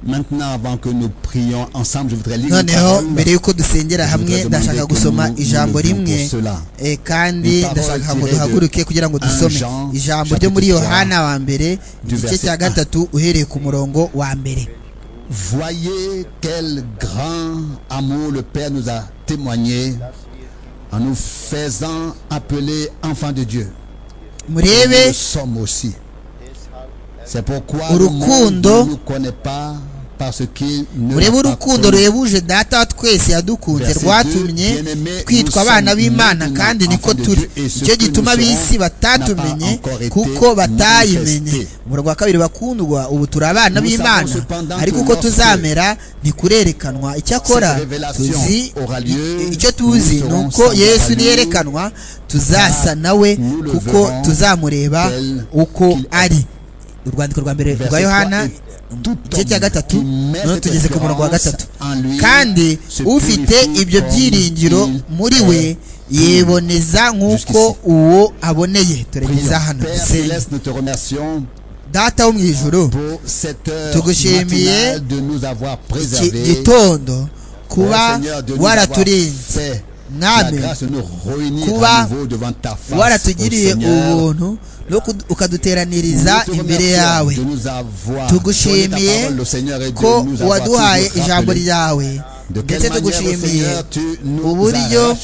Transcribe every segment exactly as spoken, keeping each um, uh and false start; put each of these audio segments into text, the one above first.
Maintenant, avant que nous prions ensemble, je voudrais lire une noneho parole. mbere yuko dusengera hamwe ndashaka gusoma ijambo rimwe eh, kandi ndashaka ngo duhaguruke kugira ngo dusome ijambo ryo muri Yohana wa mbere igice cya gatatu uhereye ku murongo wa mbere. Voyez quel grand amour le Père nous a témoigné en nous faisant appeler enfants de Dieu. Murebe Nous sommes aussi. C'est pourquoi Urukundo, le monde ne nous connaît pas parce qu'il ne murebe l'a pas urukundo connu. ruhebuje data wa twese yadukunze rwatumye twitwa abana b'Imana kandi niko turi. Icyo gituma ab'isi batatumenye kuko batayimenye. Umurongo wa kabiri, bakundwa, ubu turi abana b'Imana ariko uko tuzamera ntikurerekanwa. Icyakora tuzi icyo tuzi ni uko Yesu niyerekanwa tuzasa nawe kuko tuzamureba uko ari. Urwandiko rwa mbere rwa Yohana igice cya gatatu none tugeze ku murongo wa gatatu. Kandi ufite ibyo byiringiro muri we yiboneza nk'uko uwo aboneye. Turageza hano Data wo mu ijuru, tugushimiye iki gitondo kuba waraturinze Mwami, kuba waratugiriye ubuntu ukaduteraniriza imbere yawe. Tugushimiye ko waduhaye ijambo ryawe, ndetse tugushimiye uburyo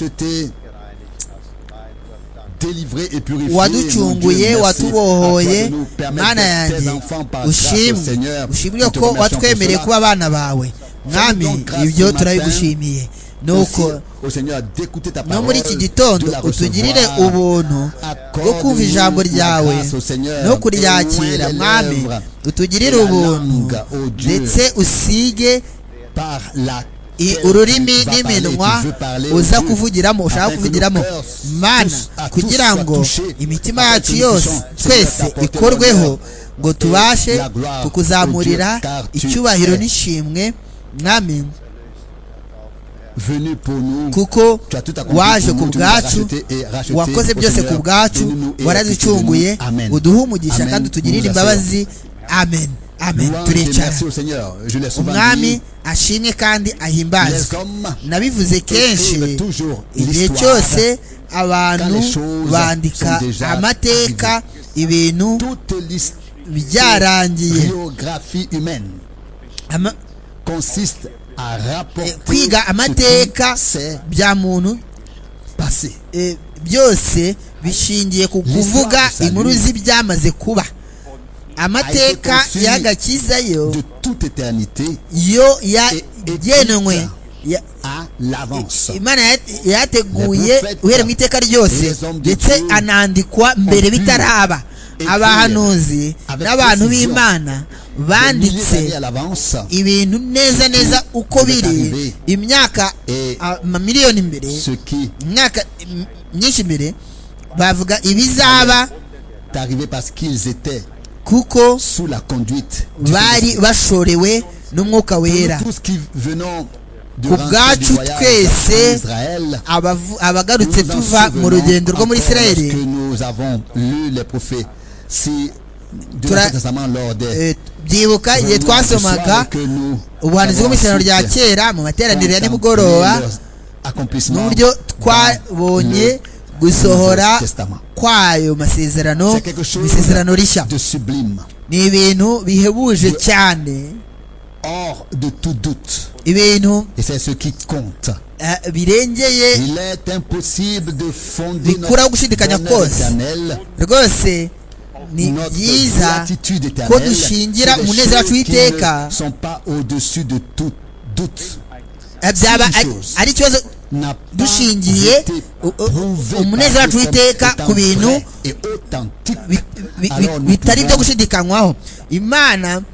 waducunguye, watubohoye. Mana yanjye, ushimwe ushimwe ko watwemereye kuba abana bawe. Mwami, ibyo turabigushimiye. Nuko no muri iki gitondo utugirire ubuntu bwo kumva ijambo ryawe no kuryakira. Mwami, utugirire ubuntu ndetse usige ururimi n'iminwa uza kuvugiramo, ushaka kuvugiramo Mana, kugira ngo imitima yacu yose twese ikorweho, ngo tubashe kukuzamurira icyubahiro n'ishimwe. Mwami, kuko waje ku bwacu, wakoze byose ku bwacu, waraducunguye, uduhe umugisha kandi utugirire imbabazi. Amen, amen. Turicara. Umwami ashimwe kandi ahimbazwe. Nabivuze kenshi, igihe cyose abantu bandika amateka, ibintu byarangiye. Kwiga amateka bya muntu byose bishingiye ku kuvuga inkuru z'ibyamaze kuba. Amateka y'agakiza yo yo yagenwe, Imana yateguye uhereye mu iteka ryose, ndetse anandikwa mbere bitaraba. Abahanuzi n'abantu b'Imana banditse ibintu neza neza uko biri imyaka amamiliyoni imbere, imyaka myinshi imbere. Bavuga ibizaba kuko bari bashorewe n'umwuka wera. Ku bwacu twese abagarutse tuva mu rugendo rwo muri Isirayeli, byibuka igihe twasomaga ubuhanuzi bwo mu isezerano rya kera mu materaniro ya nimugoroba, n'uburyo twabonye gusohora kwayo masezerano mu isezerano rishya. Ni ibintu bihebuje cyane, ibintu birengeye bikuraho gushidikanya kose. Rwose ni byiza ko dushingira umunezero wacu w'iteka. Byaba ari ikibazo dushingiye umunezero wacu w'iteka ku bintu bitari byo gushidikanywaho. Imana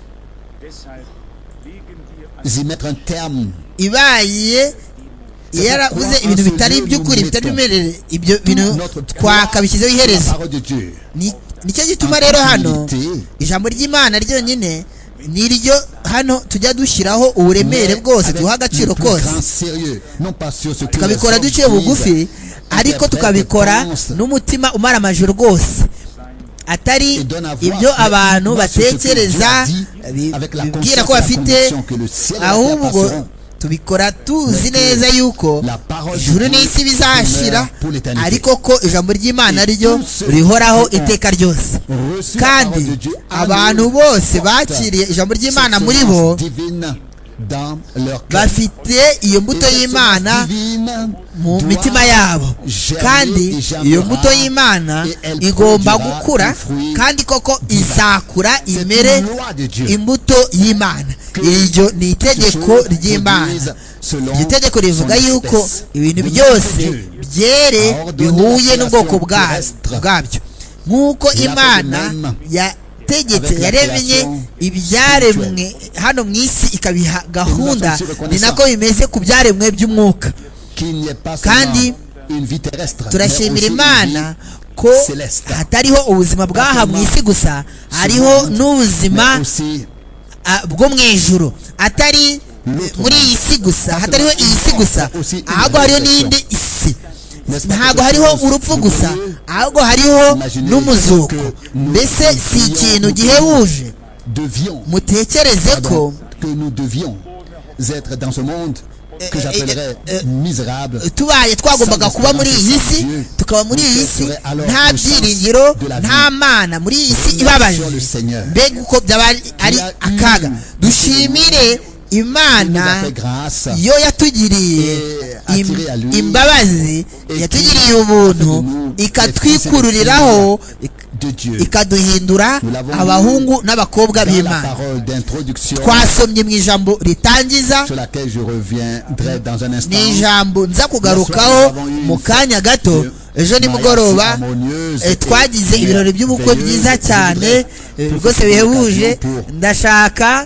ibaye yaravuze ibintu bitari by'ukuri, bitari bimerere, ibyo bintu twakabishyizeho iherezo. Nicyo gituma rero hano ijambo ry'Imana ryonyine niryo hano tujya dushyiraho uburemere bwose, duha agaciro kose, tukabikora duciye bugufi, ariko tukabikora n'umutima umara amajoro rwose. atari ibyo abantu batekereza bibwira ko bafite, ahubwo tubikora tuzi neza yuko ijuru n'isi bizashira, ariko ko ijambo ry'Imana ryo rihoraho iteka ryose. Kandi abantu bose bakiriye ijambo ry'Imana muri bo bafite iyo mbuto y'Imana mu mitima yabo, kandi iyo mbuto y'Imana igomba gukura, kandi koko izakura imere imbuto y'Imana. Iryo ni itegeko ry'Imana. Iryo tegeko rivuga yuko ibintu byose byere bihuye n'ubwoko bwabyo, nk'uko Imana ya tegetse yaremye ibyaremwe hano mu isi ikabiha gahunda, ni nako bimeze ku byaremwe by'umwuka. Kandi turashimira Imana ko hatariho ubuzima bw'aha mu isi gusa, hariho n'ubuzima bwo mu ijuru, atari muri iyi si gusa, hatariho iyi si gusa, ahubwo hariho n'indi isi. Ntabwo hariho urupfu gusa, ahubwo hariho n'umuzuko. Mbese si ikintu gihebuje. Mutekereze ko tubaye twagombaga kuba muri iyi si, tukaba muri iyi si nta byiringiro, nta Mana, muri iyi si ibabaje, mbega uko byaba ari akaga. Dushimire Imana yo yatugiriye imbabazi, yatugiriye ubuntu, ikatwikururiraho, ikaduhindura abahungu n'abakobwa b'Imana. Twasomye mu ijambo ritangiza, ni ijambo nza kugarukaho mu kanya gato. Ejo nimugoroba twagize ibirori by'ubukwe byiza cyane rwose bihebuje. Ndashaka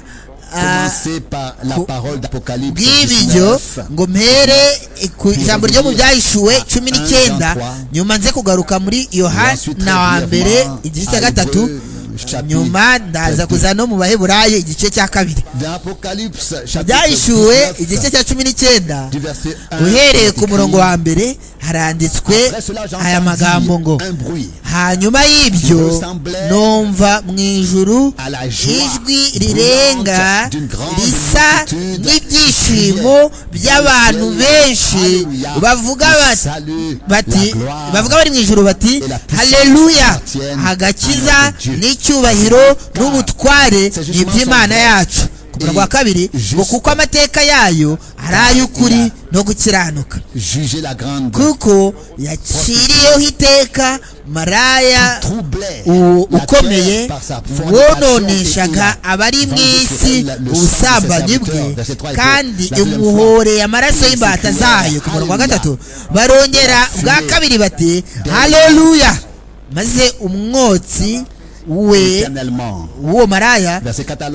bw'ibyo ngo mpere ku ijambo ryo mu Byahishuwe cumi n'icyenda, nyuma nze kugaruka muri Yohana wa mbere igice cya gatatu, nyuma ndaza kuza no mu Baheburayo igice cya kabiri. Byahishuwe igice cya cumi n'icyenda uhereye ku murongo wa mbere haranditswe aya magambo ngo, hanyuma y'ibyo numva mu ijuru ijwi rirenga risa n'ibyishimo by'abantu benshi bavuga bati bavuga bari mu ijuru bati haleluya, agakiza n'icyubahiro n'ubutware ni iby'Imana yacu. Ku murongo wa kabiri ngo kuko amateka yayo ari ay'ukuri no gukiranuka, kuko yaciriyeho iteka maraya ukomeye wononeshaga abari mu isi ubusambanyi bwe, kandi imuhoreye amaraso y'imbata zayo. Ku murongo wa gatatu barongera bwa kabiri bati haleluya, maze umwotsi we uwo maraya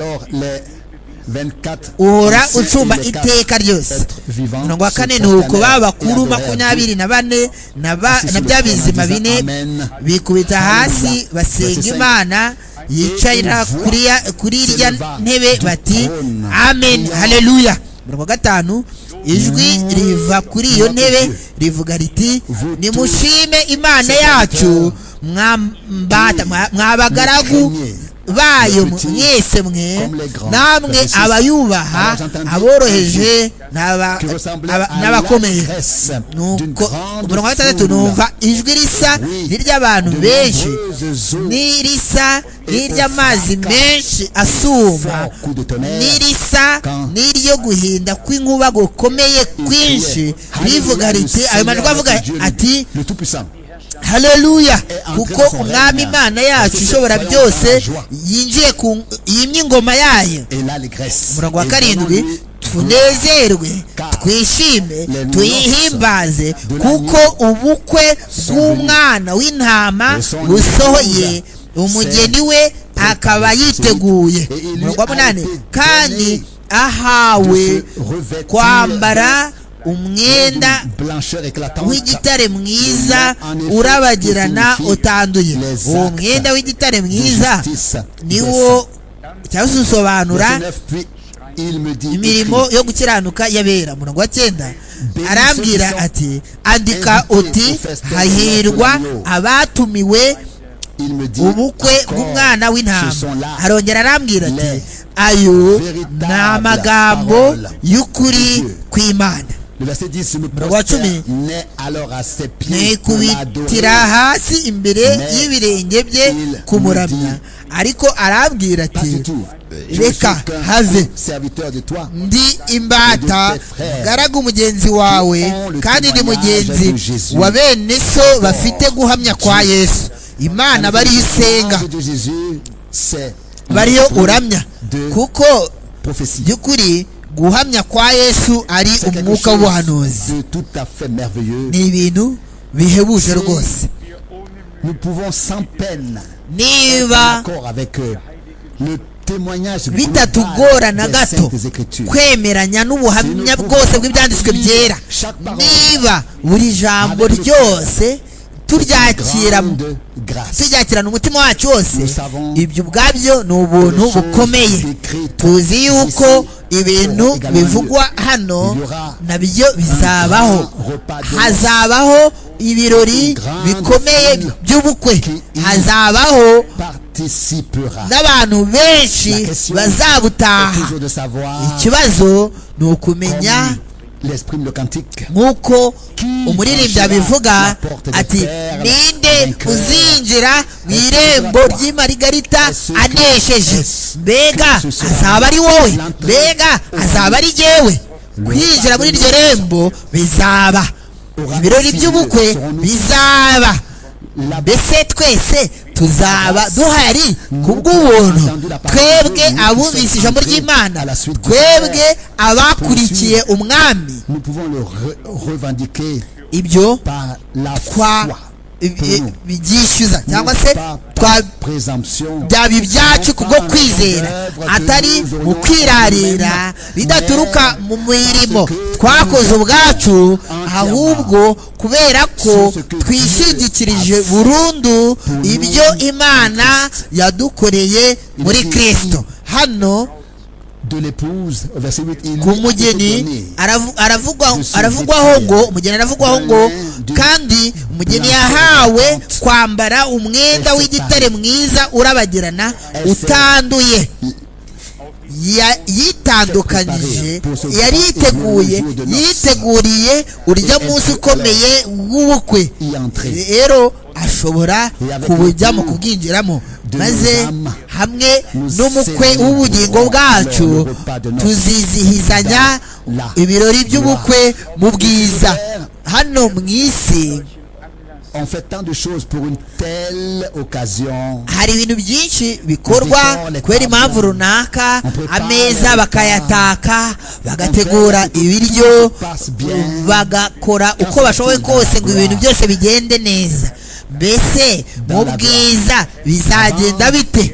uhora ucumba iteka ryose. Umurongo wa kane nuko ba bakuru makumyabiri na bane na bya bizima bine bikubita hasi basenga Imana yicara kuri irya ntebe bati amen haleluya. Umurongo wa gatanu ijwi riva kuri iyo ntebe rivuga riti nimushime Imana yacu mwambata mwabagaragu bayo mwese mwe, namwe abayubaha, aboroheje n'abakomeye. Nuko umurongo wa gatandatu numva ijwi risa n'iry'abantu benshi, n'irisa n'iry'amazi menshi asuma, n'irisa n'iryo guhinda kw'inkuba gukomeye kwinshi, rivuga riti, ayo majwi avuga ati haleluya, kuko umwami Imana yacu ishobora byose yinjiye ku yimye ingoma yayo. Umurongo wa karindwi tunezerwe twishime tuyihimbaze, kuko ubukwe bw'umwana w'intama busohoye, umugeni we akaba yiteguye. Umurongo wa munani kandi ahawe kwambara umwenda w'igitare mwiza urabagirana utanduye. Uwo mwenda w'igitare mwiza niwo cyasusobanura imirimo yo gukiranuka yabera. Umurongo wa cyenda arambwira ati andika uti hahirwa abatumiwe ubukwe bw'umwana w'intama. Arongera arambwira ati ayo ni amagambo y'ukuri kw'Imana. Wa cumi, nikubitira hasi imbere y'ibirenge bye kumuramya, ariko arambwira ati reka have, ndi imbata ngaragu mugenzi wawe, kandi ndi mugenzi wa bene so bafite guhamya kwa Yesu. Imana bariho isenga, bariho uramya, kuko by'ukuri guhamya kwa Yesu ari umwuka w'ubuhanuzi. Ni ibintu bihebuje rwose. Niba bitatugora na gato kwemeranya n'ubuhamya bwose bw'ibyanditswe byera, niba buri jambo ryose turyakira turyakirana umutima wacu wose, ibyo ubwabyo ni ubuntu bukomeye. Tuzi yuko ibintu bivugwa hano nabyo bizabaho. Hazabaho ibirori bikomeye by'ubukwe, hazabaho n'abantu benshi bazabutaha. Ikibazo ni ukumenya nk'uko umuririmbyi abivuga ati, ninde uzinjira mu irembo ry'imarigarita anesheje? Mbega azaba ari wowe? Mbega azaba ari jyewe? Kwinjira muri iryo rembo bizaba ibirori by'ubukwe, bizaba mbese twese tuzaba duhari kubw'ubuntu, twebwe abumvise ijambo ry'Imana, twebwe abakurikiye umwami. Ibyo twabyishyuza cyangwa se byaba ibyacu kubwo kwizera, atari mu kwirarira bidaturuka mu mirimo twakoze ubwacu, ahubwo kubera ko twishingikirije burundu ibyo Imana yadukoreye muri Kristo. Hano ku mugeni aravugwaho ngo umugeni aravugwaho ngo kandi umugeni yahawe kwambara umwenda w'igitare mwiza urabagirana utanduye. Yitandukanyije, yari yiteguye, yiteguriye urya munsi ukomeye w'ubukwe. Rero ashobora kubujyamo, kubwinjiramo, maze hamwe n'umukwe w'ubugingo bwacu tuzizihizanya ibirori by'ubukwe mu bwiza. Hano mu isi on fait tant de choses pour une telle occasion. Hari ibintu byinshi bikorwa kubera impamvu runaka, ameza bakayataka, bagategura ibiryo, bagakora uko bashoboye kose ngo ibintu byose bigende neza. Mbese mu bwiza bizagenda bite?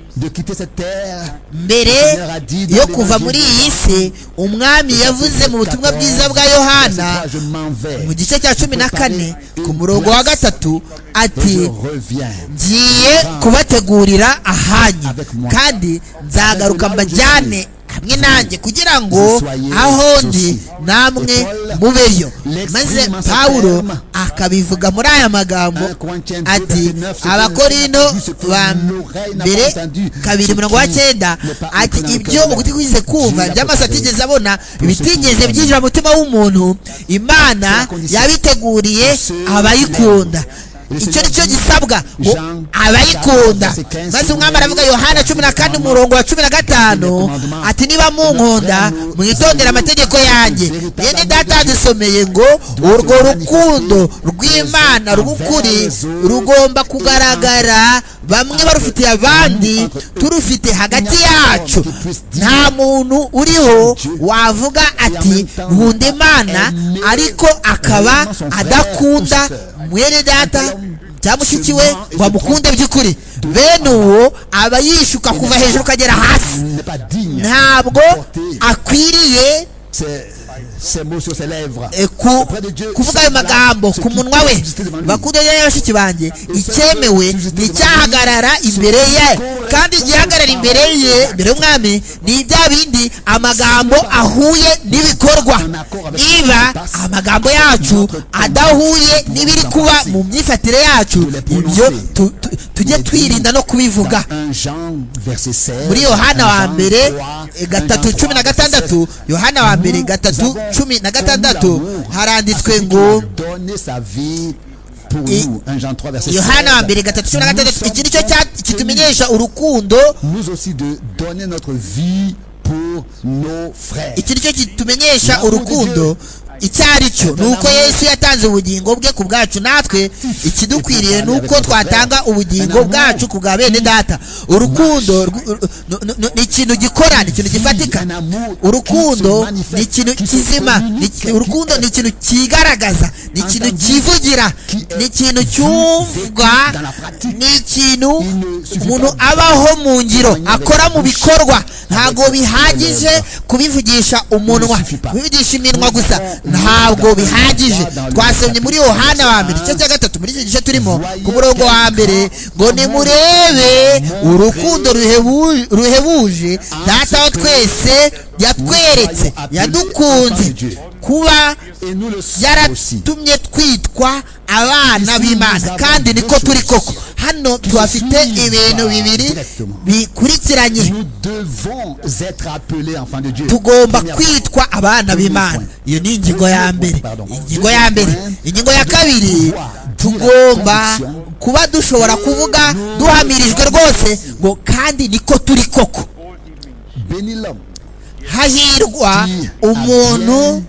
Mbere yo kuva muri iyi si, umwami yavuze mu butumwa bwiza bwa Yohana mu gice cya cumi na kane ku murongo wa gatatu ati, ngiye kubategurira ahanyu, kandi nzagaruka mbajyane hamwe nanjye, kugira ngo aho ndi namwe mubeyo. Maze Pawulo akabivuga muri aya magambo ati, Abakorinto ba mbere kabiri mirongo wa cyenda ati, ibyo ugutwi kwize kumva, by'amaso atigeze abona, ibitigeze byinjira mu mutima w'umuntu, Imana yabiteguriye abayikunda. Icyo nicyo gisabwa, ngo abayikunda. Maze umwami aravuga Yohana cumi na kane umurongo wa cumi na gatanu ati, niba munkunda mwitondera amategeko yanjye. Yene data dusomeye ngo urwo rukundo rw'Imana rw'ukuri rugomba kugaragara, bamwe barufitiye abandi, turufite hagati yacu. Nta muntu uriho wavuga ati nkunda Imana ariko akaba adakunda mwene data cyangwa mushiki we ngo amukunde by'ukuri. Bene uwo aba yishuka kuva hejuru ukagera hasi, ntabwo akwiriye kuvuga ayo magambo ku munwa we. Bakundwa n'abashiki banjye, icyemewe ni icyahagarara imbere ye kandi igihagarara imbere ye imbere y'umwami ni bya bindi amagambo ahuye n'ibikorwa. Niba amagambo yacu adahuye n'ibiri kuba mu myifatire yacu, ibyo tujye twirinda no kubivuga. Muri Yohana wa mbere gatatu cumi na gatandatu Yohana wa mbere gatatu cumi na gatandatu haranditswe ngo Yohana wa mbere gatatu cumi na gatandatu iki nicyo kitumenyesha urukundo. Iki nicyo kitumenyesha urukundo icyo ari cyo, ni uko Yesu yatanze ubugingo bwe ku bwacu, natwe ikidukwiriye ni uko twatanga ubugingo bwacu ku bwa bene data. Urukundo ni ikintu gikora, ni ikintu gifatika. Urukundo ni ikintu kizima, urukundo ni ikintu kigaragaza, ni ikintu kivugira, ni ikintu cyumvwa, ni ikintu umuntu abaho mu ngiro, akora mu bikorwa. Ntabwo bihagije kubivugisha umunwa, kubivugisha iminwa gusa ntabwo bihagije. Twasomye muri Yohana wa mbere igice cya gatatu muri iki gice turimo ku murongo wa mbere ngo nimurebe urukundo ruhebuje Data wa twese yatweretse, yadukunze kuba yaratumye twitwa abana b'Imana, kandi niko turi koko. Hano tuhafite ibintu bibiri bikurikiranye. Tugomba kwitwa abana b'Imana, iyo ni ingingo ya mbere. Ingingo ya mbere ingingo ya kabiri, tugomba kuba dushobora kuvuga duhamirijwe rwose ngo kandi niko turi koko. Hahirwa umuntu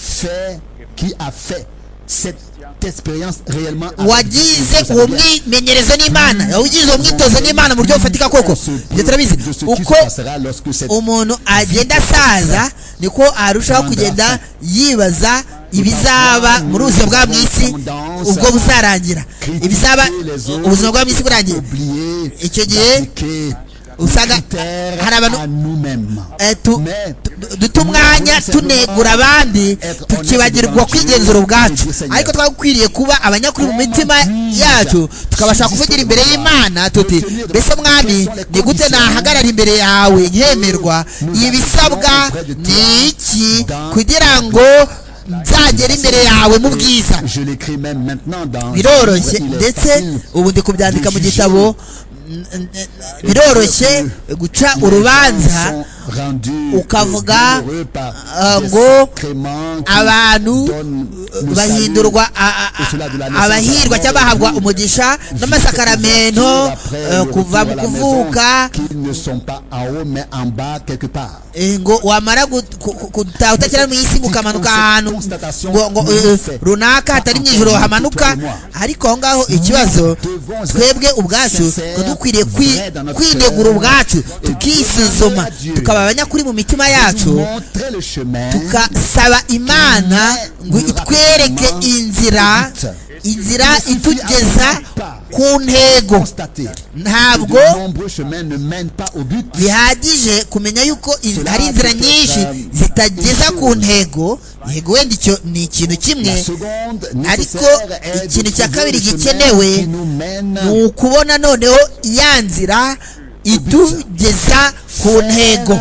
wagize uwo mwimenyerezo n'Imana, yagize uwo mwitozo n'Imana mu buryo bufatika koko. Ibyo turabizi, uko umuntu agenda asaza niko arushaho kugenda yibaza ibizaba muri ubuzima bwa mwisi ubwo buzarangira, ibizaba ubuzima bwa mwisi burangiye. Icyo gihe usanga hari abantu duta umwanya tunegura abandi tukibagirwa kwigenzura ubwacu, ariko twakwiriye kuba abanyakuri mu mitima yacu, tukabasha kuvugira imbere y'Imana tuti mbese mwami ni gute nahagarara imbere yawe nkemerwa, ibisabwa ni iki kugira ngo nzagera imbere yawe mu bwiza. Biroroshye, ndetse ubu ndi kubyandika mu gitabo. Biroroshye guca urubanza ukavuga ngo abantu bahindurwa abahirwa cyangwa bahabwa umugisha n'amasakaramentu kuva mu kuvuka, ngo wamara gutaha utakira mu isi mukamanuka ahantu ngo runaka hatari mu ijoro hamanuka. Ariko aho ngaho ikibazo twebwe ubwacu dukwiriye kwinegura ubwacu, tukisuzuma, tukaba abanyakuri mu mitima yacu, tukasaba Imana ngo itwereke inzira inzira itugeza ku ntego. Ntabwo bihagije kumenya yuko hari inzira nyinshi zitageza ku ntego. Yego, wenda icyo ni ikintu kimwe, ariko ikintu cya kabiri gikenewe ni ukubona noneho ya nzira itugeza ku ntego,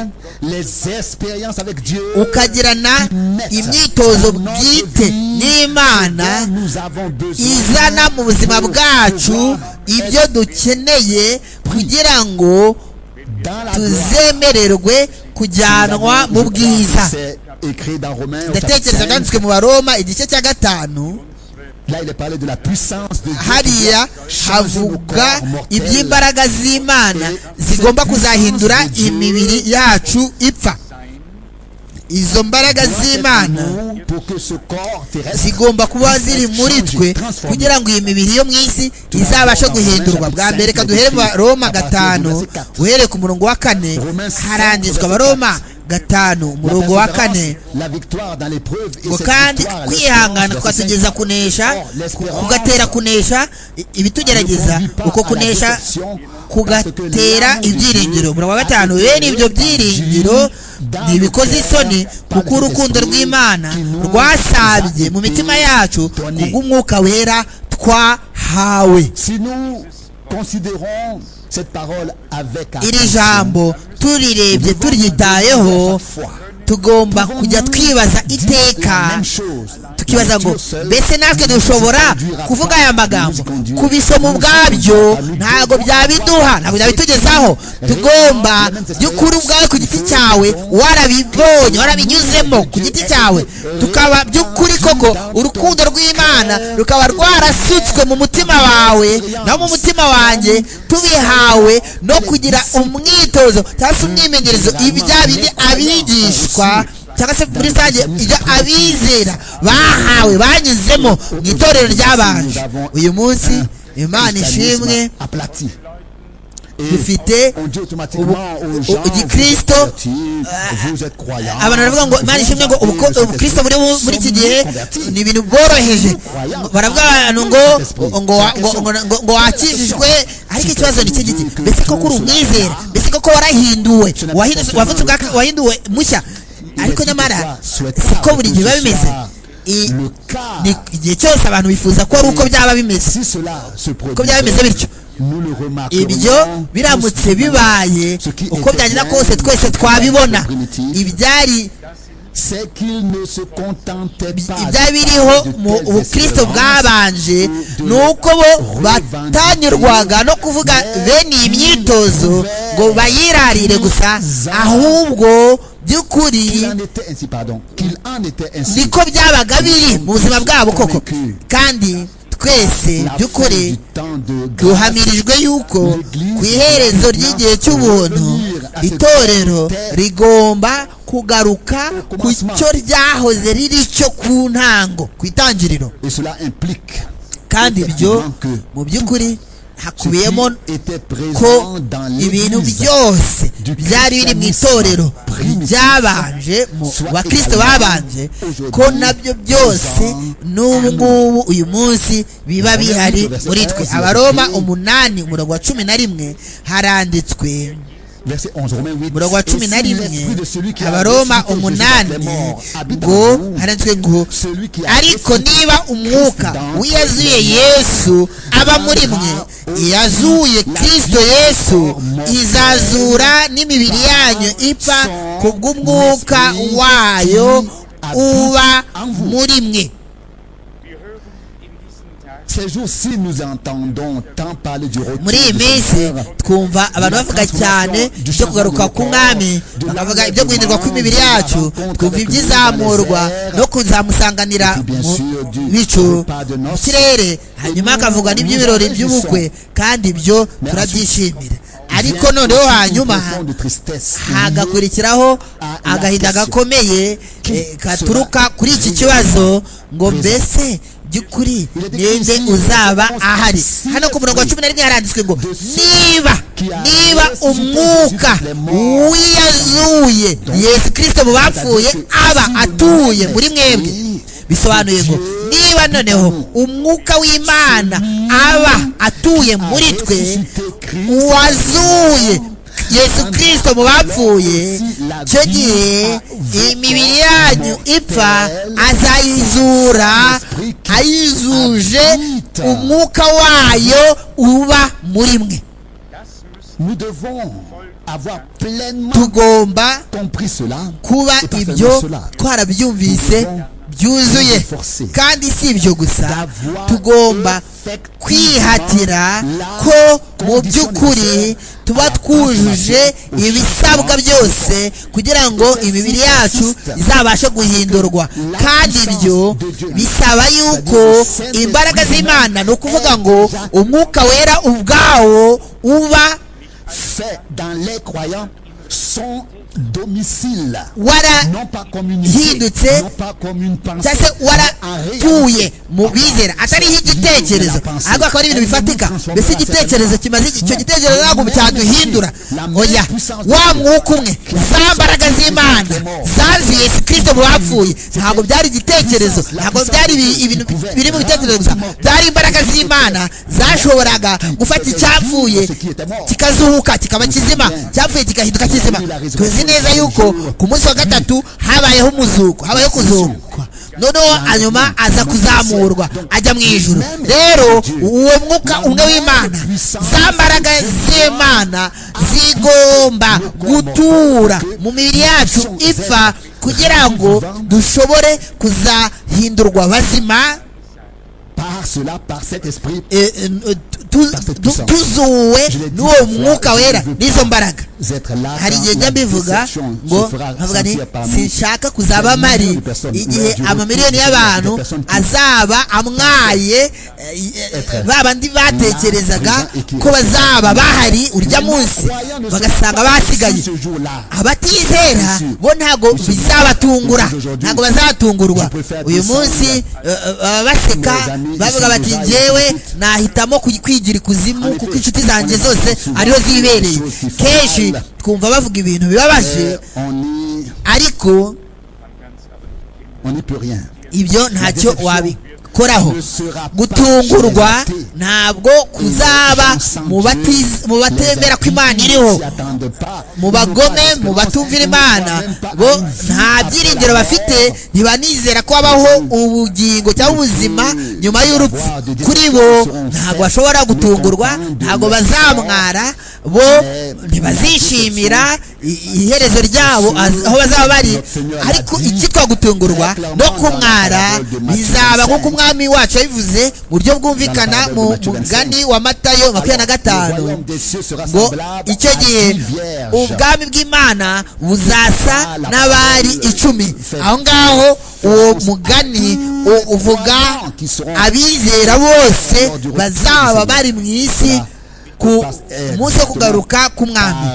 ukagirana imyitozo bwite n'Imana izana mu buzima bwacu ibyo dukeneye kugira ngo tuzemererwe kujyanwa mu bwiza. Ndatekereza byanditswe mu Baroma igice cya gatanu, hariya havuga iby'imbaraga z'Imana zigomba kuzahindura imibiri yacu ipfa. Izo mbaraga z'Imana zigomba kuba ziri muri twe kugira ngo iyi mibiri yo mu isi izabashe guhindurwa. Bwa mbere kaduhere mu Baroma gatanu uhereye ku murongo wa kane, haranditswe Abaroma gatanu umurongo wa kane ngo kandi kwihangana kwatugeza kunesha, kugatera kunesha ibitugerageza, uko kunesha kugatera ibyiringiro. Umurongo wa gatanu, bene ibyo byiringiro ntibikoze isoni, kuko urukundo rw'Imana rwasabye mu mitima yacu kubw'Umwuka wera twahawe. iri jambo turirebye turyitayeho tugomba kujya twibaza iteka tukibaza ngo mbese natwe dushobora kuvuga aya magambo kubisoma ubwabyo ntabwo byabiduha ntabwo byabitugezaho tugomba by'ukuri ubwawe ku giti cyawe warabibonye warabinyuzemo ku giti cyawe tukaba by'ukuri koko urukundo rw'Imana rukaba rwarasutswe mu mutima wawe no mu mutima wanjye tubihawe no kugira umwitozo cyangwa se umwimenyerezo ibya bindi abigishwa cyangwa se muri rusange ibyo abizera bahawe banyuzemo mu itorero ry'abanje uyu munsi Imana ishimwe dufite igikristo abantu baravuga ngo Imana ishimwe ngo ubukristo buri muri iki gihe ni ibintu bworoheje baravuga abantu ngo ngo ngo wakijijwe ariko ikibazo ni iki giti mbese koko uri umwizera mbese koko warahinduwe wavutse wahinduwe mushya ariko nyamara siko buri gihe biba bimeze igihe cyose abantu bifuza ko ari uko byaba bimeze uko byaba bimeze bityo ibyo biramutse bibaye uko byagenda kose twese twabibona ibyari ibyari biriho mu bukristo bwabanje ni uko bo batanyurwaga no kuvuga bene iyi myitozo ngo bayirarire gusa ahubwo by'ukuri niko byabaga biri mu buzima bwabo koko kandi twese by'ukuri duhamirijwe yuko ku iherezo ry'igihe cy'ubuntu itorero rigomba kugaruka ku cyo ryahoze riri cyo ku ntango ku itangiriro kandi ibyo mu by'ukuri hakubiyemo ko ibintu byose byari biri mu itorero byabanje mu bakristo babanje ko nabyo byose n'ubu ngubu uyu munsi biba bihari muri twe. Abaroma umunani umurongo wa cumi na rimwe haranditswe umurongo wa cumi na rimwe Abaroma umunani ngo haranditswe ngo ariko niba umwuka w'iyazuye Yesu aba muri mwe yazuye Kristo Yesu izazura n'imibiri yanyu ipfa kubw'umwuka wayo uba muri mwe. muri iyi minsi twumva abantu bavuga cyane byo kugaruka ku mwami bakavuga ibyo guhindirwa kw'imibiri yacu twumva iby'izamurwa no kuzamusanganira mu bicu mu kirere hanyuma hakavuga n'iby'ibirori by'ubukwe kandi ibyo turabyishimira ariko noneho hanyuma hagakurikiraho agahinda gakomeye katuruka kuri iki kibazo ngo mbese by'ukuri ninde uzaba ahari. Hano ku murongo wa cumi na rimwe haranditswe ngo niba niba umwuka wiyazuye Yesu Kristo mu bapfuye aba atuye muri mwebwe bisobanuye ngo niba noneho umwuka w'Imana aba atuye muri twe uwazuye Yesu Kristo mu bapfuye cyo gihe imibiri yanyu ipfa azayizura ayizuje umwuka wayo uba muri mwe. tugomba kuba ibyo twarabyumvise byuzuye kandi si ibyo gusa tugomba kwihatira ko mu by'ukuri tuba twujuje ibisabwa byose kugira ngo imibiri yacu izabashe guhindurwa kandi ibyo bisaba yuko imbaraga z'Imana ni ukuvuga ngo umwuka wera ubwawo uba warahindutse cyangwa se waratuye mu bizera atari igitekerezo ahubwo akaba ari ibintu bifatika. mbese igitekerezo kimaze icyo gitekerezo ntabwo cyaduhindura oya wa mwuka umwe za mbaraga z'Imana zazuye Yesu Kristo mu bapfuye ntabwo byari igitekerezo ntabwo byari ibintu biri mu bitekerezo gusa byari imbaraga z'Imana zashoboraga gufata icyapfuye kikazuhuka kikaba kizima cyapfuye kigahinduka kizima. tuzi neza yuko ku munsi wa gatatu habayeho umuzuko habayeho kuzuka noneho hanyuma aza kuzamurwa ajya mu ijuru. rero uwo mwuka umwe w'Imana, za mbaraga z'Imana zigomba gutura mu mibiri yacu ipfa kugira ngo dushobore kuzahindurwa bazima tuzuwe n'uwo mwuka wera n'izo mbaraga. hari igihe njya mbivuga ngo nkavuga nti sinshaka kuzaba mari igihe amamiliyoni y'abantu azaba amwaye ba bandi batekerezaga ko bazaba bahari urya munsi bagasanga basigaye. abatizera bo ntago bizabatungura, ntago bazatungurwa. uyu munsi baba baseka bavuga bati njyewe nahitamo kwigira ikuzimu kuko inshuti zanjye zose ariho zibereye. kenshi twumva bavuga ibintu bibabaje, ariko ibyo ntacyo wabikoraho. gutungurwa ntabwo kuzaba mu batemera ko Imana iriho, mu bagome, mu batumvira Imana. bo nta byiringiro bafite, ntibanizera ko habaho ubugingo cyangwa ubuzima nyuma y'urupfu. kuri bo ntabwo bashobora gutungurwa, ntabwo bazamwara, bo ntibazishimira iherezo ryabo aho bazaba bari. ariko icyitwa gutungurwa no kumwara bizaba nk'uko umwami wacu yabivuze mu buryo bwumvikana mu mugani wa Matayo makumyabiri na gatanu, ngo icyo gihe ubwami bw'Imana buzasa n'abari icumi. aho ngaho uwo mugani uvuga abizera bose bazaba bari mu isi ku munsi wo kugaruka k'umwami.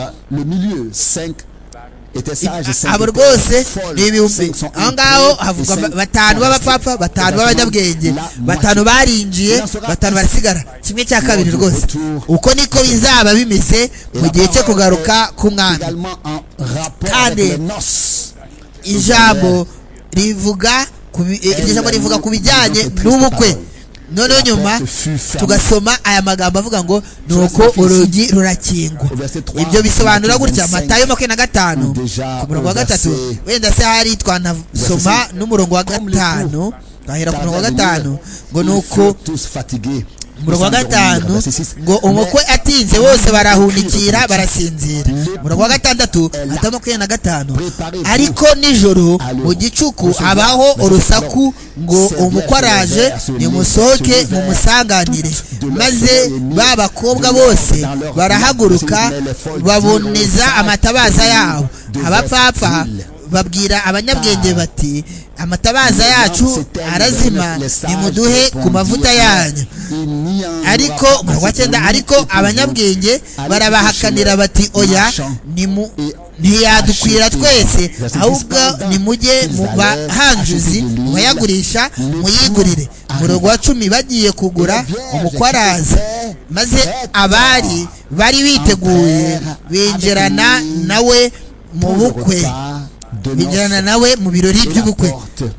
abo rwose ni ibihumbi. aho ngaho havugwa batanu b'abapfapfa, batanu b'abanyabwenge, batanu barinjiye, batanu barasigara. kimwe cya kabiri rwose. uko niko bizaba bimeze mu gihe cyo kugaruka k'umwami. kandi ijambo rivuga iryo jambo rivuga ku bijyanye n'ubukwe. noneho nyuma tugasoma aya magambo avuga ngo nuko urugi rurakingwa. ibyo bisobanura gutya Matayo makumyabiri na gatanu ku murongo wa gatatu. wenda se hari twanasoma n'umurongo wa gatanu, twahera ku murongo wa gatanu ngo nuko umurongo wa gatanu ngo umukwe atinze bose barahunikira barasinzira. umurongo wa gatandatu Matayo makumyabiri na gatanu ariko nijoro mu gicuku habaho urusaku ngo umukwe araje, nimusohoke mumusanganire. maze ba bakobwa bose barahaguruka baboneza amatabaza yabo. abapfapfa babwira abanyabwenge bati amatabaza yacu arazima, nimuduhe ku mavuta yanyu. ariko umurongo wa cyenda ariko abanyabwenge barabahakanira bati oya, ntiyadukwira twese, ahubwo nimujye mu bahanjuzi muyagurisha muyigurire. umurongo wa cumi bagiye kugura umukwe araza, maze abari bari biteguye binjirana nawe mu bukwe binjirana nawe mu birori by'ubukwe,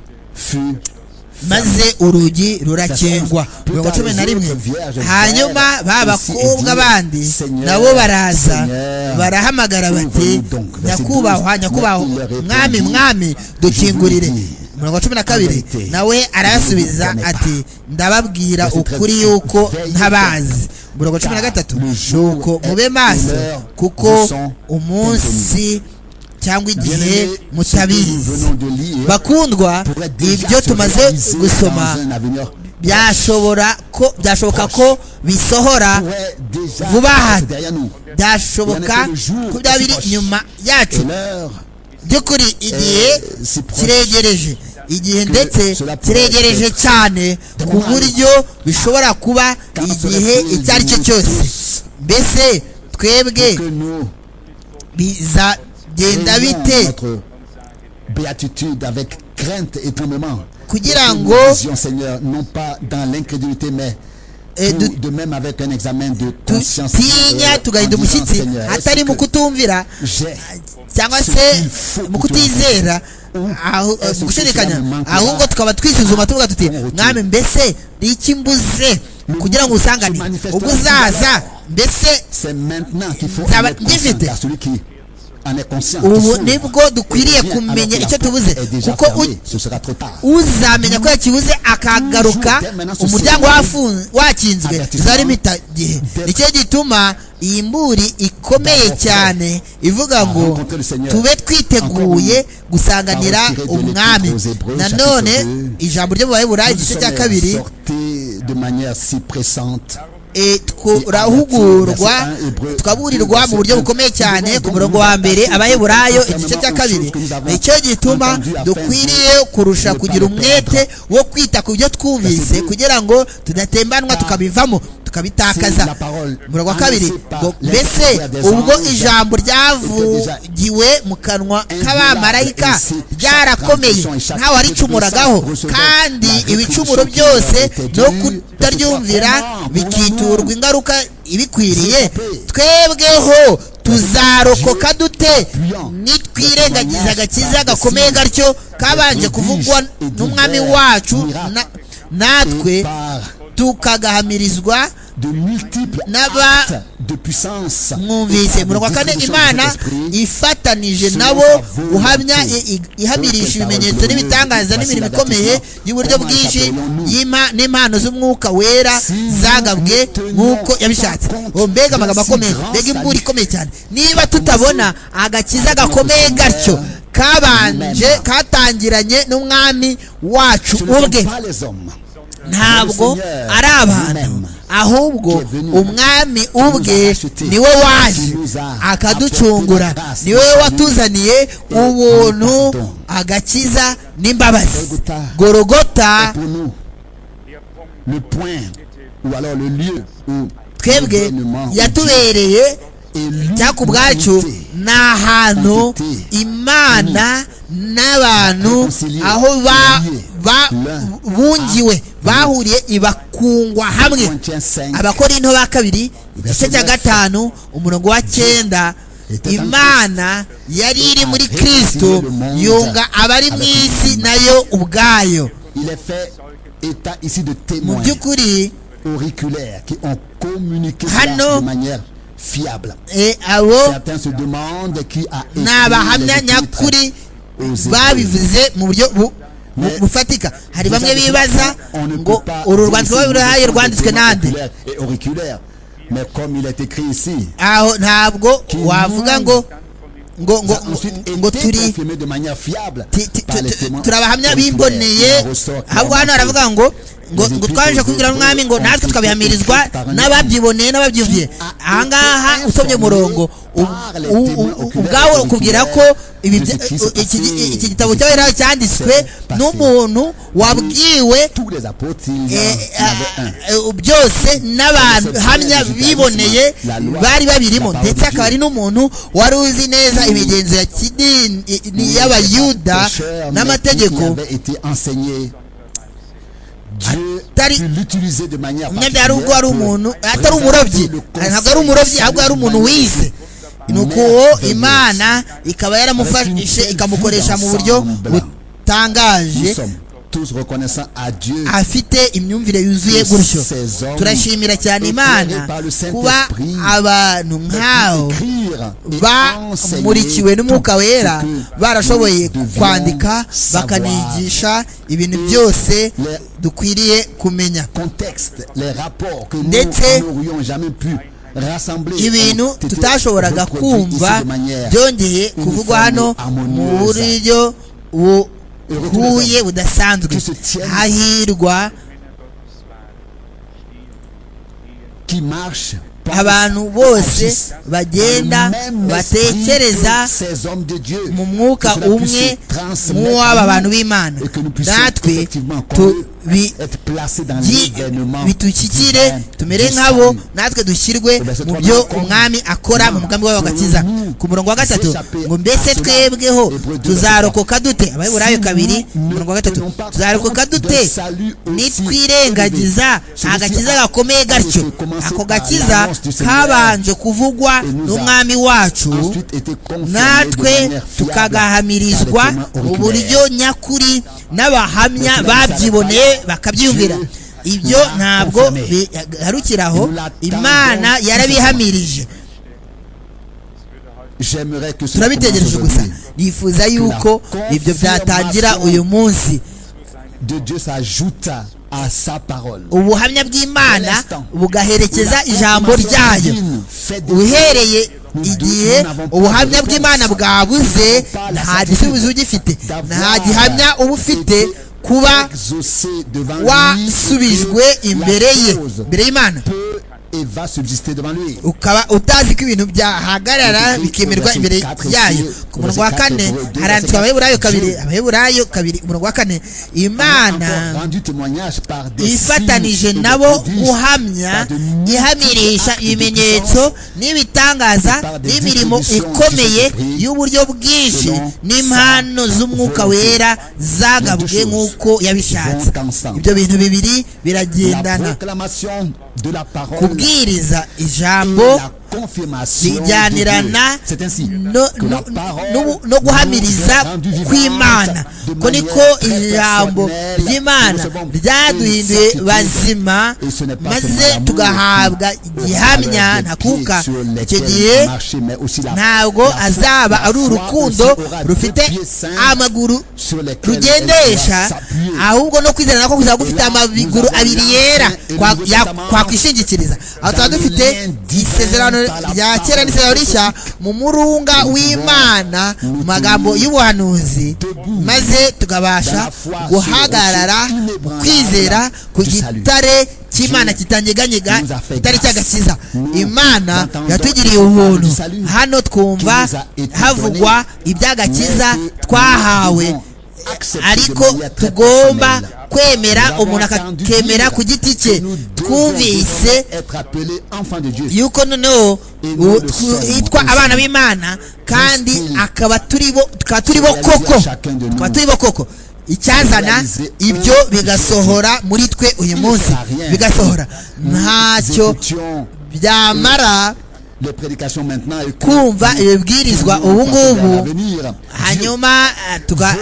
maze urugi rurakingwa. mirongo cumi na rimwe hanyuma ba bakobwa bandi nabo baraza barahamagara bati nyakubahwa nyakubahwa mwami mwami dukingurire. mirongo cumi na kabiri nawe arasubiza ati ndababwira ukuri yuko ntabazi. mirongo cumi na gatatu nuko mube maso kuko umunsi cyangwa igihe mutabizi. bakundwa, ibyo tumaze gusoma byashobora ko byashoboka ko bisohora vuba aha, byashoboka ko byaba biri inyuma yacu. by'ukuri igihe kiregereje, igihe ndetse kiregereje cyane ku buryo bishobora kuba igihe icyo ari cyo cyose. mbese twebwe biza genda bite kugira ngo tutinya tugahinda umushyitsi atari mu kutumvira cyangwa se mu kutizera, mu gushidikanya, ahubwo tukaba twisuzuma tuvuga tuti mwami mbese iki mbuze kugira ngo usangane ubwo uzaza mbese nzaba ngifite. ubu nibwo dukwiriye kumenya icyo tubuze kuko uzamenya ko yakibuze akagaruka umuryango wakinzwe zari mita gihe nicyo gituma iyi mburi ikomeye cyane ivuga ngo tube twiteguye gusanganira umwami. nanone ijambo ryo mu Baheburayo igice cya kabiri turahugurwa tukaburirwa mu buryo bukomeye cyane ku murongo wa mbere Abaheburayo igice cya kabiri. nicyo gituma dukwiriye kurusha kugira umwete wo kwita ku byo twumvise kugira ngo tudatembanwa tukabivamo tukabitakaza. umurongo wa kabiri ngo mbese ubwo ijambo ryavugiwe mu kanwa k'abamarayika ryarakomeye ntawe aricumuragaho, kandi ibicumuro byose no kutaryumvira bikiturwa ingaruka ibikwiriye, twebweho tuzarokoka dute nitwirengagiza agakiza gakomeye gatyo kabanje kuvugwa n'umwami wacu, natwe tukagahamirizwa n'aba mwumvise. murongo wa kane Imana ifatanije nabo guhamya ihamirisha ibimenyetso n'ibitangaza n'imirimo ikomeye y'uburyo bwinshi n'impano z'umwuka wera zagabwe nk'uko yabishatse. mbega amagambo akomeye, mbega imburi ikomeye cyane. niba tutabona agakiza gakomeye gatyo kabanje katangiranye n'umwami wacu ubwe, ntabwo ari abantu, ahubwo umwami ubwe niwe waje akaducungura, niwe watuzaniye ubuntu, agakiza n'imbabazi. Golgotha twebwe yatubereye cyangwa ku bwacu ni ahantu Imana n'abantu aho bungiwe bahuriye ibakungwa hamwe. Abakorinto ba kabiri igice cya gatanu umurongo wa cyenda, Imana yari iri muri Kristo yunga abari mu isi nayo ubwayo. mu by'ukuri hano abo ni abahamya nyakuri babivuze mu buryo bufatika. hari bamwe bibaza ngo uru rwandiko rw'Abaheburayo rwanditswe nande? aho ntabwo wavuga ngo ngo ngo ngo turi turabahamya bimboneye, ahubwo hano haravuga ngo ngo ngo twaje kubwira umwami ngo natwe tukabihamirizwa n'ababyiboneye n'ababyumviye. ahangaha usomye umurongo ubwawe ukubwira ko iki gitabo cy'Abaheburayo cyanditswe n'umuntu wabwiwe byose n'abahamya biboneye bari babirimo, ndetse akaba ari n'umuntu wari uzi neza imigenzo ya kidini y'Abayuda n'amategeko. atari umunyabyaha ubwo ari umuntu atari umurobyi, ntabwo ari umurobyi ahubwo ari umuntu wize. nuko Imana ikaba yaramufashe ikamukoresha mu buryo butangaje, afite imyumvire yuzuye gutyo. turashimira cyane Imana kuba abantu nk'aho bamurikiwe n'umwuka wera barashoboye kwandika bakanigisha ibintu byose dukwiriye kumenya, ndetse ibintu tutashoboraga kumva byongeye kuvugwa hano mu buryo buhuye budasanzwe. hahirwa abantu bose bagenda batekereza mu mwuka umwe nk'uw'aba bantu b'Imana, natwe bitukikire tumere nk'abo, natwe dushyirwe mu byo umwami akora mu mugambi wawe w'agakiza. ku murongo wa gatatu ngo mbese twebweho tuzarokoka dute? Abaheburayo kabiri umurongo wa gatatu, tuzarokoka dute nitwirengagiza agakiza gakomeye gatyo? ako gakiza kabanje kuvugwa n'umwami wacu, natwe tukagahamirizwa mu buryo nyakuri n'abahamya babyiboneye bakabyumvira. ibyo ntabwo bigarukiraho, Imana yarabihamirije. turabitegereje gusa nifuza yuko ibyo byatangira uyu munsi ubuhamya bw'Imana bugaherekeza ijambo ryayo uhereye igihe ubuhamya bw'Imana bwabuze nta gisubizo ugifite nta gihamya uba ufite kuba wasubijwe imbere ye imbere y'Imana ukaba utazi ko ibintu byahagarara bikemerwa imbere yayo. Ku murongo wa kane haranditswe Abaheburayo kabiri Abaheburayo kabiri umurongo wa kane Imana ifatanije nabo guhamya ihamirisha ibimenyetso n'ibitangaza n'imirimo ikomeye y'uburyo bwinshi n'impano z'umwuka wera zagabwe nk'uko yabishatse. Ibyo bintu bibiri biragendana. Kubwiriza ijambo bijyanirana no, no, no, no guhamiriza kw'Imana. Ko niko ijambo ry'Imana ryaduhinduye bazima maze tugahabwa igihamya ntakuka. Icyo gihe ntabwo azaba ari urukundo rufite amaguru rugendesha, ahubwo no kwizera nako kuzaba gufite amaguru abiri yera kwakwishingikiriza. Aho tuba dufite isezerano rya kera n'isezerano rishya mu murunga w'Imana mu magambo y'ubuhanuzi, maze tugabasha guhagarara mu kwizera ku gitare cy'Imana kitanyeganyega, itari cy'agakiza. Imana yatugiriye ubuntu. Hano twumva havugwa iby'agakiza twahawe, ariko tugomba kwemera, umuntu akakemera ku giti cye. Twumvise yuko noneho twitwa abana b'Imana kandi akaba turi bo turi bo koko tukaba turi bo koko. Icyazana ibyo bigasohora muri twe uyu munsi, bigasohora. Ntacyo byamara kumva ibibwirizwa ubu ngubu hanyuma tuga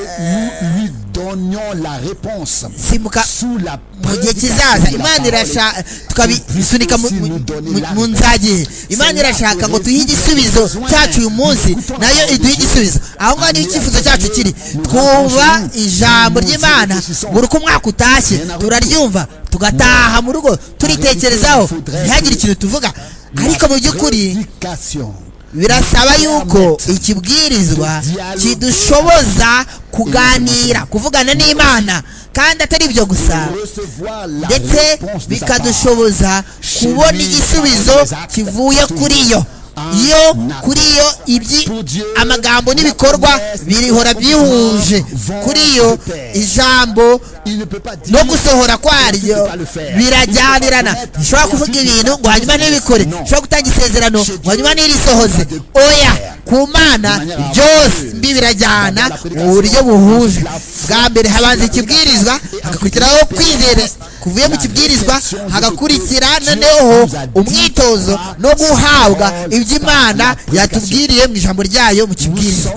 simuka mu gihe kizaza. Imana irashaka tukabisunika mu nzage. Imana irashaka ngo tuhe igisubizo cyacu uyu munsi, nayo iduhe igisubizo. Aho ngaho niho icyifuzo cyacu kiri. Twumva ijambo ry'Imana buri uko umwaka utashye, turaryumva tugataha mu rugo turitekerezaho, ntihagire ikintu tuvuga. Ariko mu by'ukuri birasaba yuko ikibwirizwa kidushoboza kuganira, kuvugana n'Imana, kandi atari ibyo gusa, ndetse bikadushoboza kubona igisubizo kivuye kuri yo. Iyo kuri yo ibyi amagambo n'ibikorwa birihora byihuje. Kuri yo ijambo no gusohora kwaryo birajyanirana. Nshobora kuvuga ibintu ngo hanyuma ntibikore, nshobora gutanga isezerano ngo hanyuma ntirisohoze. Oya, ku Mana byose mbi birajyana mu buryo buhuje. Bwa mbere habanza ikibwirizwa, hagakurikiraho kwizera kuvuye mu kibwirizwa, hagakurikira noneho umwitozo no guhabwa ibyo Imana yatubwiriye mu ijambo ryayo mu kibwirizwa.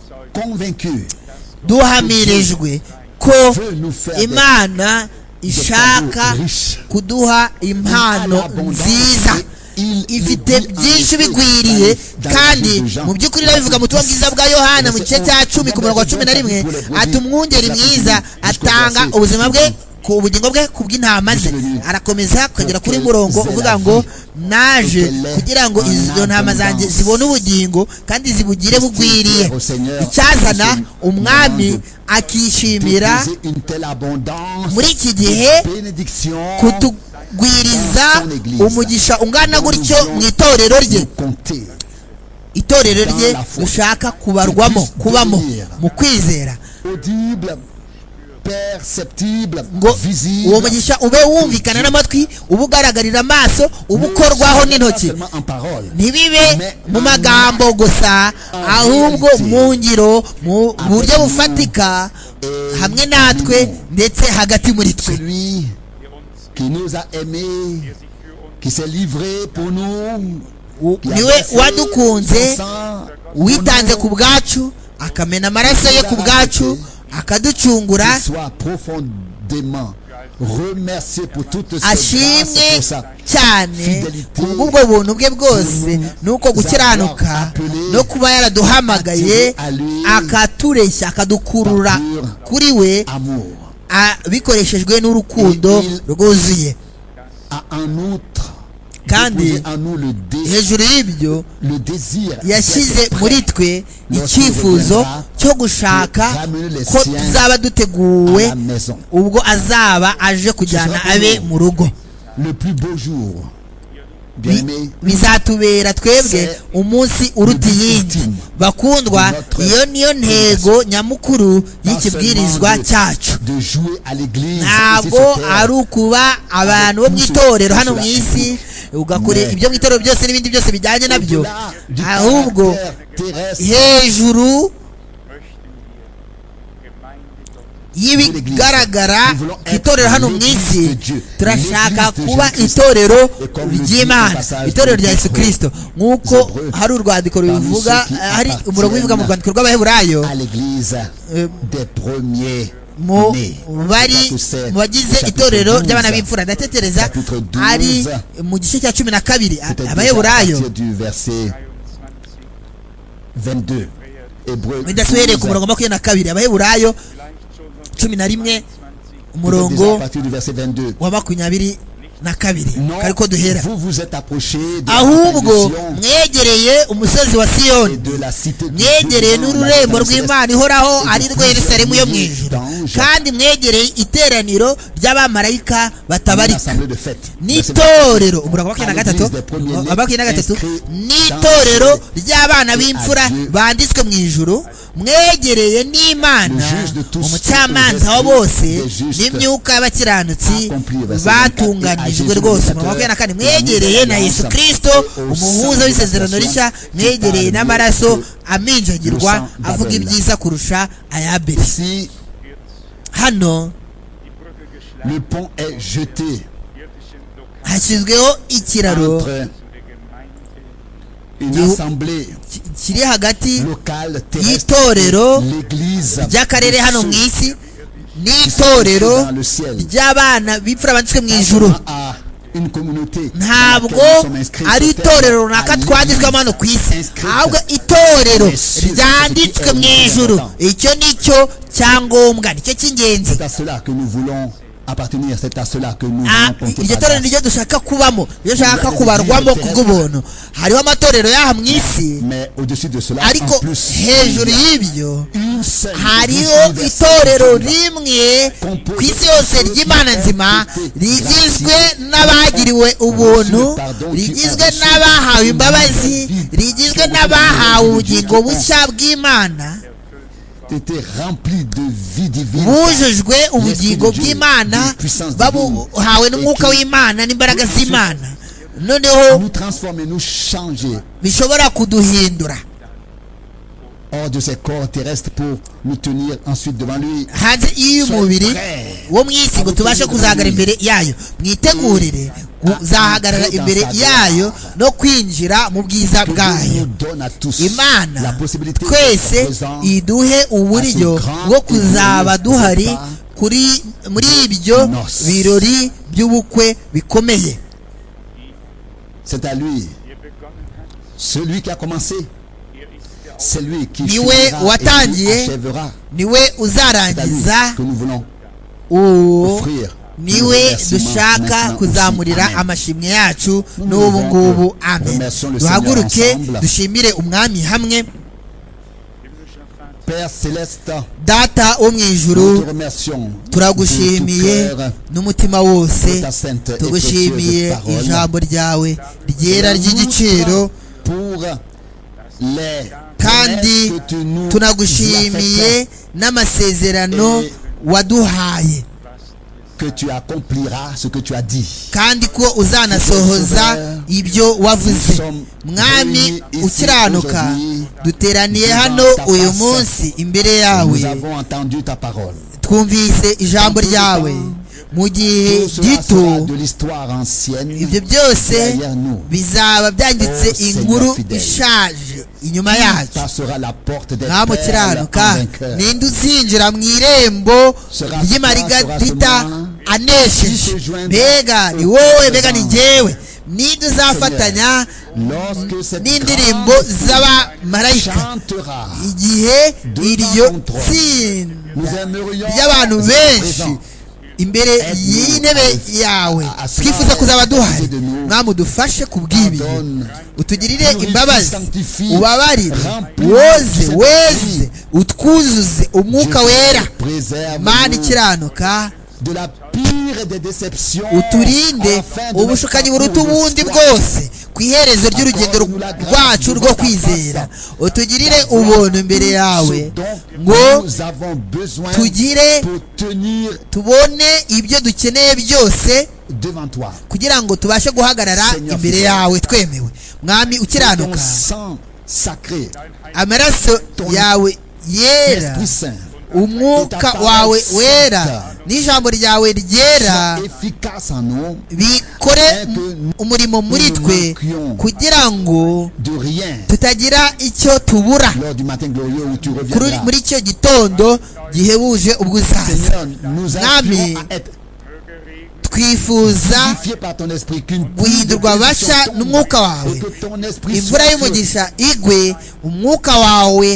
Duhamirijwe ko Imana ishaka kuduha impano nziza, ifite byinshi bigwiriye, kandi mu by'ukuri irabivuga mu butumwa bwiza bwa Yohana mu gice cya cumi ku murongo wa cumi na rimwe, ati umwungeri mwiza atanga ubuzima bwe ku ubugingo bwe kubw'intama ze. Arakomeza kugera kuri murongo uvuga ngo naje kugira ngo izo ntama zanjye zibone ubugingo kandi zibugire bugwiriye. Icyazana umwami akishimira muri iki gihe kutugwiriza umugisha ungana gutyo mu itorero rye. Itorero rye ushaka kubarwamo, kubamo mu kwizera, ngo uwo mugisha ube wumvikana n'amatwi, uba ugaragarira amaso, uba ukorwaho n'intoki. Ntibibe mu magambo gusa, ahubwo mu ngiro, mu buryo bufatika hamwe natwe ndetse hagati muri twe. Niwe wadukunze, witanze ku bwacu, akamena amaraso ye ku bwacu, akaducungura. ashimwe cyane kubw'ubwo buntu bwe bwose nuko gukiranuka no kuba yaraduhamagaye akatureshya akadukurura kuri we bikoreshejwe n'urukundo rwuzuye. Kandi hejuru y'ibyo yashyize muri twe icyifuzo cyo gushaka ko tuzaba duteguwe ubwo azaba aje kujyana abe mu rugo. Bizatubera twebwe umunsi uruta iyindi. Bakundwa, iyo niyo ntego nyamukuru y'ikibwirizwa cyacu. Ntabwo ari ukuba abantu bo mu itorero hano mu isi ugakora ibyo mu itorero byose n'ibindi byose bijyanye nabyo, ahubwo hejuru y'ibigaragara itorero hano mu isi turashaka kuba itorero ry'Imana, itorero rya Yesu Kristo, nk'uko hari urwandiko rubivuga, hari umurongo ubivuga mu rwandiko rw'Abaheburayo, mu bari mu bagize itorero ry'abana b'imfura. Ndatekereza ari mu gice cya cumi na kabiri Abaheburayo, bidasuhereye ku murongo makumyabiri na kabiri. Abaheburayo cumi na rimwe umurongo wa makumyabiri na kabiri kariko duhera. Ahubwo mwegereye umusozi wa Siyoni, mwegereye n'ururembo rw'Imana ihoraho ari rwo Yerusalemu yo mu ijuru, kandi mwegereye iteraniro ry'abamarayika batabarika n'itorero, umurongo wa makumyabiri na gatatu, n'itorero ry'abana b'imfura banditswe mu ijuru, mwegereye n'Imana umucamanza wa bose n'imyuka y'abakiranutsi batunganijwe rwose. Umurongo wa makumyabiri na kane, mwegereye na Yesu Kristo umuhuza w'isezerano rishya, mwegereye n'amaraso aminjagirwa avuga ibyiza kurusha ayabere. Hano hashyizweho ikiraro kiri hagati y'itorero ry'akarere hano mu isi n'itorero ry'abana b'imfura banditswe mu ijuru. Ntabwo ari itorero runaka twanditswemo hano ku isi, ahubwo itorero ryanditswe mu ijuru. Icyo nicyo cyangombwa, nicyo cy'ingenzi. Iryo torero niryo dushaka kubamo, niryo dushaka kubarwamo kubw'ubuntu. Hariho amatorero y'aha mu isi, ariko hejuru y'ibyo hariho itorero rimwe ku isi yose ry'Imana nzima, rigizwe n'abagiriwe ubuntu, rigizwe n'abahawe imbabazi, rigizwe n'abahawe ubugingo bushya bw'Imana, bujujwe ubugingo bw'Imana, babuhawe n'umwuka w'Imana n'imbaraga z'Imana, noneho bishobora kuduhindura hanze y'umubiri wo mu isi ngo tubashe kuzahagarara imbere yayo. Mwitegurire kuzahagarara imbere yayo no kwinjira mu bwiza bwayo. Imana twese iduhe uburyo bwo kuzaba duhari kuri muri ibyo birori by'ubukwe bikomeye. C'est à lui, celui qui a commencé, c'est lui qui niwe watangiye, niwe uzarangiza, uwo niwe dushaka kuzamurira amashimwe yacu n'ubu ngubu. Amen. Duhaguruke dushimire umwami hamwe. Data wo mu ijuru, turagushimiye n'umutima wose, tugushimiye ijambo ryawe ryera ry'igiciro, kandi tunagushimiye n'amasezerano waduhaye, kandi ko uzanasohoza ibyo wavuze. Mwami ukiranuka, duteraniye hano uyu munsi imbere yawe, twumvise ijambo ryawe mu gihe gito. Ibyo byose bizaba byanditse inkuru ishaje inyuma yacu. Mwami ukiranuka, ninde uzinjira mu irembo ry'imarigarita anesheje. Mbega ni wowe, mbega ni njyewe, ninde uzafatanya n'indirimbo z'abamarayika igihe iryo tsinda ry'abantu benshi imbere y'intebe yawe twifuza kuzaba duhari. mwami udufashe kubw'ibi, utugirire imbabazi, ubabarire, woze weze utwuzuze umwuka wera. mana ikiranuka, uturinde ubushukanyi buruta ubundi bwose ku iherezo ry'urugendo rwacu rwo kwizera. utugirire ubuntu imbere yawe ngo tugire tubone ibyo dukeneye byose kugira ngo tubashe guhagarara imbere yawe twemewe. mwami ukiranuka, amaraso yawe yera, umwuka wawe wera n'ijambo ryawe ryera bikore umurimo muri twe kugira ngo tutagira icyo tubura muri icyo gitondo gihebuje ubwo uzaza. mwami twifuza guhindurwa basha n'umwuka wawe, imvura y'umugisha igwe, umwuka wawe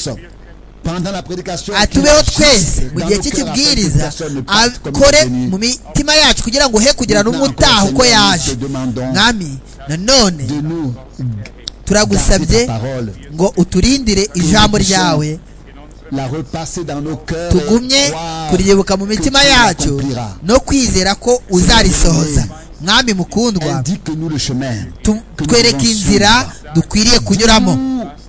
atubeho twese mu gihe cy'ikibwiriza, akore mu mitima yacu kugira ngo he kugira n'umutaha uko yaje. mwami nanone turagusabye ngo uturindire ijambo ryawe, tugumye kuryibuka mu mitima yacu no kwizera ko uzarisohoza. mwami mukundwa, twereke inzira dukwiriye kunyuramo,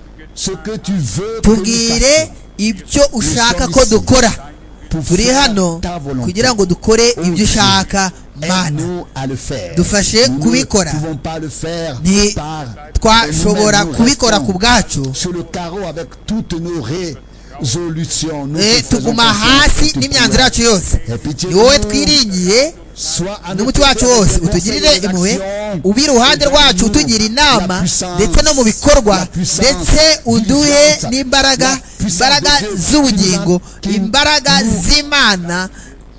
tubwire ibyo ushaka ko dukora. turi hano kugira ngo dukore ibyo ushaka. mana dufashe kubikora, ntitwashobora kubikora ku bwacu. tuguma hasi n'imyanzuro yacu yose, ni wowe twiringiye n'umuti wacu wose. utugirire impuhwe, ubi iruhande rwacu, utugira inama ndetse no mu bikorwa, ndetse uduhe n'imbaraga, imbaraga z'ubugingo, imbaraga z'Imana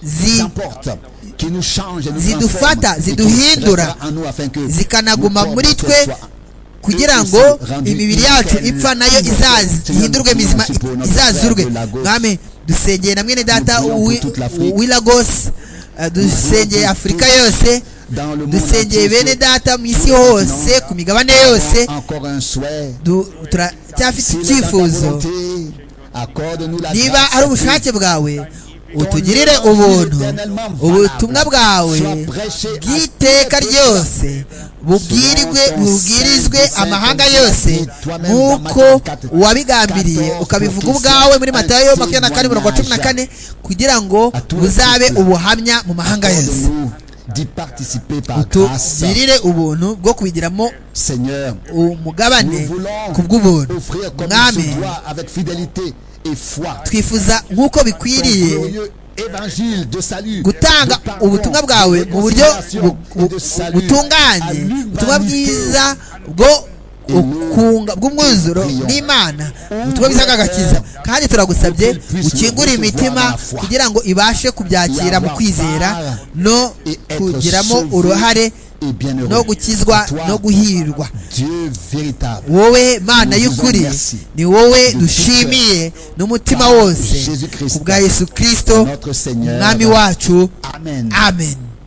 zidufata, ziduhindura, zikanaguma muri twe kugira ngo imibiri yacu ipfa nayo ihindurwe mizima, izazurwe. mwami dusengeye na mwene data w'Ilagos, dusengeye Afurika yose, dusengeye bene data mu isi hose, ku migabane yose. turacyafite icyifuzo, niba ari ubushake bwawe utugirire ubuntu, ubutumwa bwawe bw'iteka ryose bubwirwe bubwirizwe amahanga yose nk'uko wabigambiriye ukabivuga ubwawe muri Matayo makumyabiri na kane mirongo cumi na kane, kugira ngo buzabe ubuhamya mu mahanga yose. utugirire ubuntu bwo kubigiramo umugabane ku bw'ubuntu. mwami twifuza nk'uko bikwiriye gutanga ubutumwa bwawe mu buryo butunganye, ubutumwa bwiza bwo bw'umwuzuro n'Imana, ubutumwa bwiza bw'agakiza. kandi turagusabye ukingure imitima kugira ngo ibashe kubyakira mu kwizera no kugiramo uruhare no gukizwa no guhirwa. wowe Mana y'ukuri, ni wowe dushimiye n'umutima wose, ku bwa Yesu Kristo umwami wacu. amen.